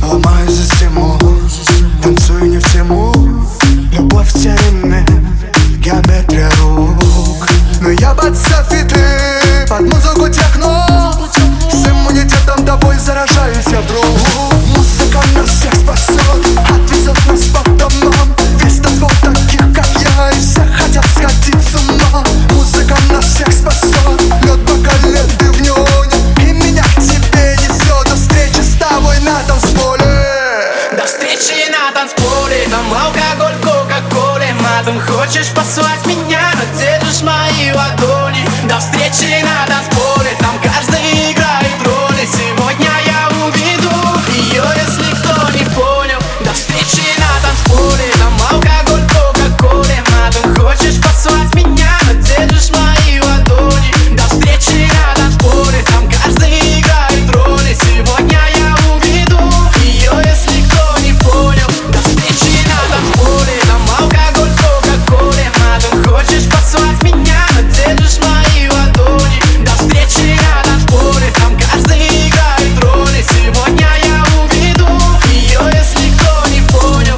ломаю за зиму, танцую не в тему. Любовь в тереме, геометрия рук. Но я под софиты, под музыку техно. С иммунитетом тобой заражаюсь я вдруг. Музыка нас всех спасет, отвезет нас по домам. Весь танцпол таких, как я, и все хотят сходить с ума. Музыка нас всех спасет, лед бокале, ты в нюне, и меня к тебе несет. До встречи с тобой на танцполе. До встречи на танцполе, там алкоголь, кока-коле. Матом хочешь послать меня, но держишь мои ладони. До встречи на танцполе, там каждый играет роли. Сегодня я уведу ее, если кто не понял. До встречи на танцполе, там алкоголь, кока-коле. Матом хочешь послать меня, но держишь мои ладони. До встречи на танцполе, там каждый играет роли. Сегодня я уведу ее, если кто не понял. До встречи на танцполе, там алкоголь, кока-коле. Матом хочешь послать меня, но держишь мои ладони. До встречи на танцполе, там каждый играет роли. Сегодня я уведу ее, если кто не понял.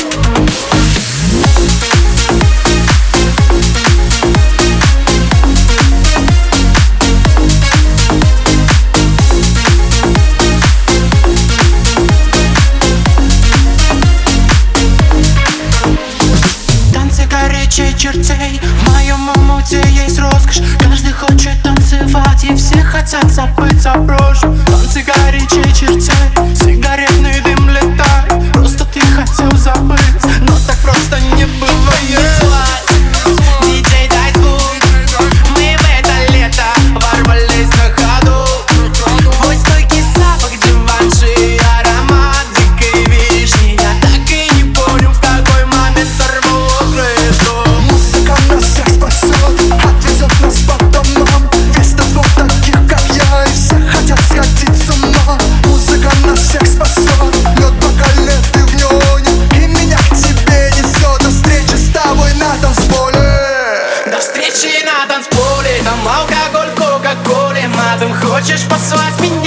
Танцы горячей чертей, в моем омуте есть роскошь. Каждый хочет танцевать, и все хотят забыть о прошлом. Танцы горячей чертей, сигаретный дым летает. Просто ты хотел забыть, но так просто не бывает. Диджей, дай звук, мы в это лето ворвались на ходу. Твой стойкий запах, диванши и аромат дикой вишни. Я так и не понял, в какой момент сорвало крышу. Музыка нас всех спасет, отвезет нас по домам. Весь танцпол таких, как я, и все хотят сходить с ума. Музыка нас всех спасет, лед бокале, ты в нюне, и меня к тебе несет. До встречи с тобой на танцполе. До встречи на танцполе, там алкоголь, кока-коле. Матом хочешь послать меня,